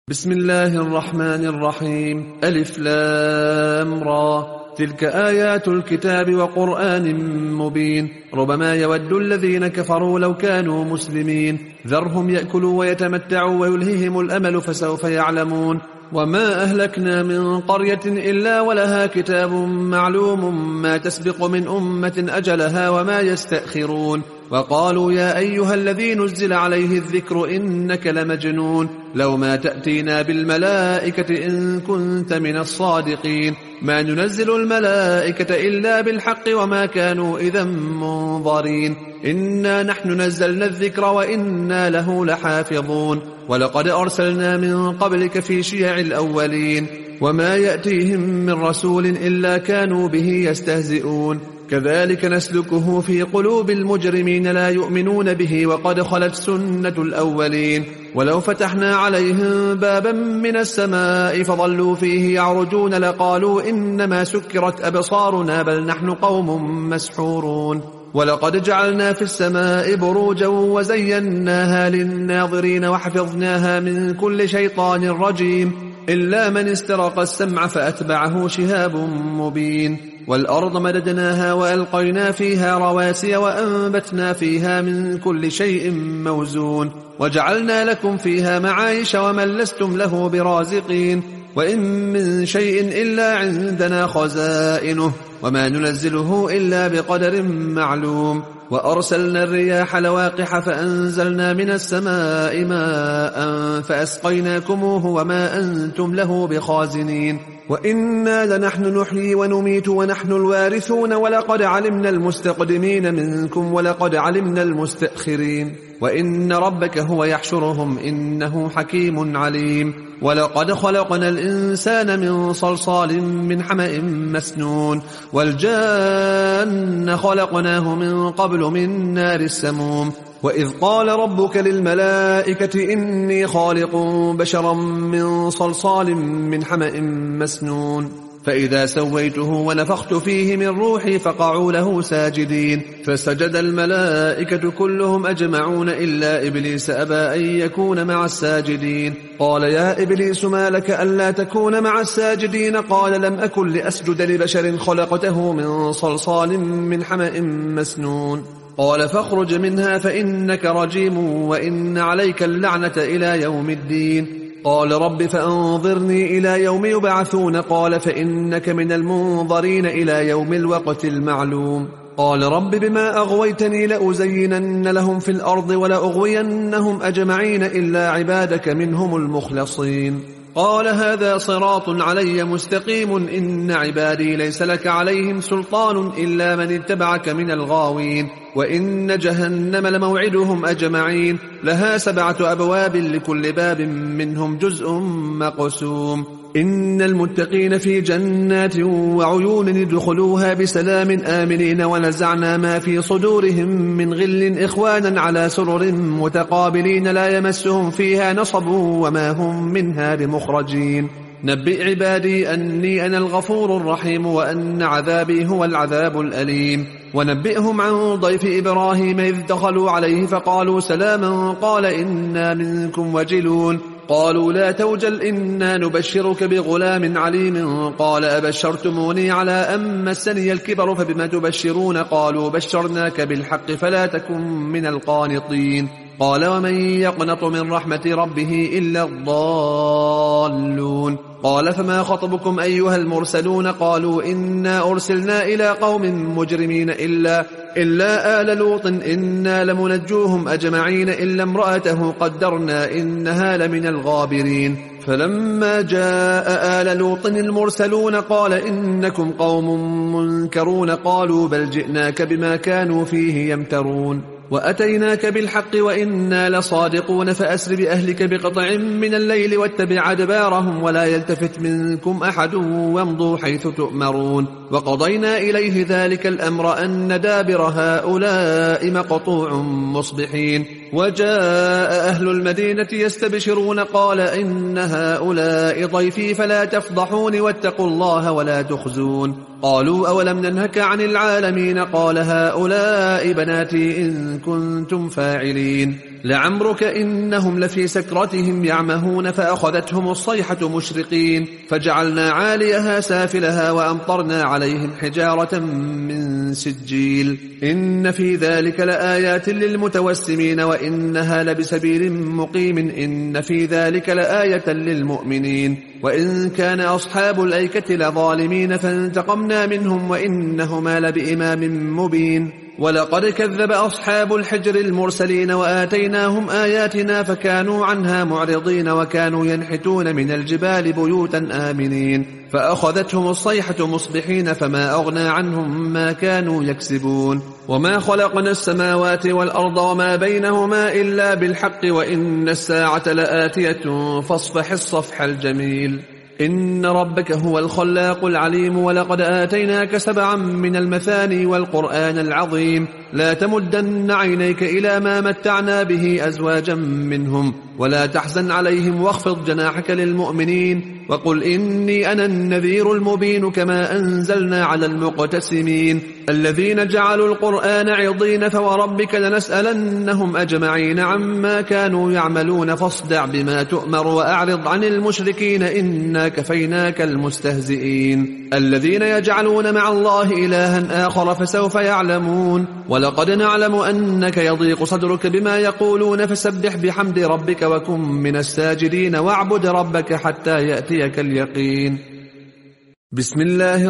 بسم الله الرحمن الرحيم. ألف لام را. تلك آيات الكتاب وقرآن مبين. ربما يود الذين كفروا لو كانوا مسلمين. ذرهم يأكلوا ويتمتعوا ويلههم الأمل فسوف يعلمون. وما أهلكنا من قرية إلا ولها كتاب معلوم ما تسبق من أمة أجلها وما يستأخرون. وقالوا يا أيها الذي نزل عليه الذكر إنك لمجنون لو ما تأتينا بالملائكة إن كنت من الصادقين. ما ننزل الملائكة إلا بالحق وما كانوا إذا منظرين. إنا نحن نزلنا الذكر وإنا له لحافظون. ولقد أرسلنا من قبلك في شيع الأولين وما يأتيهم من رسول إلا كانوا به يستهزئون. كذلك نسلكه في قلوب المجرمين لا يؤمنون به وقد خلت سنة الأولين. ولو فتحنا عليهم بابا من السماء فظلوا فيه يعرجون لقالوا إنما سكرت أبصارنا بل نحن قوم مسحورون. ولقد جعلنا في السماء بروجا وزيناها للناظرين وحفظناها من كل شيطان رجيم إلا من استرق السمع فأتبعه شهاب مبين. والأرض مددناها وألقينا فيها رواسي وأنبتنا فيها من كل شيء موزون. وجعلنا لكم فيها معايش ومن لستم له برازقين. وإن من شيء إلا عندنا خزائنه وما ننزله إلا بقدر معلوم. وأرسلنا الرياح لواقح فأنزلنا من السماء ماء فأسقيناكموه وما أنتم له بخازنين. وإنا لنحن نحيي ونميت ونحن الوارثون. ولقد علمنا المستقدمين منكم ولقد علمنا المستأخرين. وإن ربك هو يحشرهم إنه حكيم عليم. ولقد خلقنا الإنسان من صلصال من حمأ مسنون. والجان خلقناه من قبل من نار السموم. وإذ قال ربك للملائكة إني خالق بشرا من صلصال من حمأ مسنون. فإذا سويته ونفخت فيه من روحي فقعوا له ساجدين. فسجد الملائكة كلهم أجمعون إلا إبليس أبى أن يكون مع الساجدين. قال يا إبليس ما لك ألا تكون مع الساجدين؟ قال لم أكن لأسجد لبشر خلقته من صلصال من حمأ مسنون. قال فاخرج منها فإنك رجيم وإن عليك اللعنة إلى يوم الدين. قال رب فأنظرني إلى يوم يبعثون. قال فإنك من المنظرين إلى يوم الوقت المعلوم. قال رب بما أغويتني لأزينن لهم في الأرض ولأغوينهم أجمعين إلا عبادك منهم المخلصين. قال هذا صراط علي مستقيم إن عبادي ليس لك عليهم سلطان إلا من اتبعك من الغاوين. وإن جهنم لموعدهم أجمعين لها 7 أبواب لكل باب منهم جزء مقسوم. إن المتقين في جنات وعيون ادخلوها بسلام آمنين. ونزعنا ما في صدورهم من غل إخوانا على سرر متقابلين لا يمسهم فيها نصب وما هم منها بمخرجين. نبئ عبادي أني أنا الغفور الرحيم وأن عذابي هو العذاب الأليم. ونبئهم عن ضيف إبراهيم إذ دخلوا عليه فقالوا سلاما قال إنا منكم وجلون. قالوا لا توجل إنا نبشرك بغلام عليم. قال أبشرتموني على أن مسني الكبر فبما تبشرون؟ قالوا بشرناك بالحق فلا تكن من القانطين. قال ومن يقنط من رحمة ربه إلا الضالون. قال فما خطبكم أيها المرسلون؟ قالوا إنا أرسلنا إلى قوم مجرمين إلا آل لوط إنا لمنجوهم أجمعين إلا امرأته قدرنا إنها لمن الغابرين. فلما جاء آل لوط المرسلون قال إنكم قوم منكرون. قالوا بل جئناك بما كانوا فيه يمترون. وأتيناك بالحق وإنا لصادقون. فأسر بأهلك بقطع من الليل واتبع أدبارهم ولا يلتفت منكم أحد وامضوا حيث تؤمرون. وقضينا إليه ذلك الأمر أن دابر هؤلاء مقطوع مصبحين. وجاء أهل المدينة يستبشرون قال إن هؤلاء ضيفي فلا تفضحون واتقوا الله ولا تخزون. قالوا أولم ننهك عن العالمين؟ قال هؤلاء بناتي إن كنتم فاعلين. لعمرك إنهم لفي سكرتهم يعمهون فأخذتهم الصيحة مشرقين فجعلنا عاليها سافلها وأمطرنا عليهم حجارة من سجيل إن في ذلك لآيات للمتوسمين وإنها لبسبيل مقيم إن في ذلك لآية للمؤمنين وإن كان أصحاب الأيكة لظالمين فانتقمنا منهم وإنهما لبإمام مبين ولقد كذب أصحاب الحجر المرسلين وآتيناهم آياتنا فكانوا عنها معرضين وكانوا ينحتون من الجبال بيوتا آمنين فأخذتهم الصيحة مصبحين فما أغنى عنهم ما كانوا يكسبون وما خلقنا السماوات والأرض وما بينهما إلا بالحق وإن الساعة لآتية فاصفح الصفح الجميل إن ربك هو الخلاق العليم ولقد آتيناك 7 من المثاني والقرآن العظيم لا تمدن عينيك إلى ما متعنا به أزواجا منهم ولا تحزن عليهم واخفض جناحك للمؤمنين وقل إني أنا النذير المبين كما أنزلنا على المقتسمين الذين جعلوا القرآن عضين فوربك لنسألنهم أجمعين عما كانوا يعملون فاصدع بما تؤمر وأعرض عن المشركين إنا كفيناك المستهزئين الذين يجعلون مع الله إلها آخر فسوف يعلمون ولقد نعلم أنك يضيق صدرك بما يقولون فسبح بحمد ربك وكن من الساجدين واعبد ربك حتى يأتيك اليقين بسم الله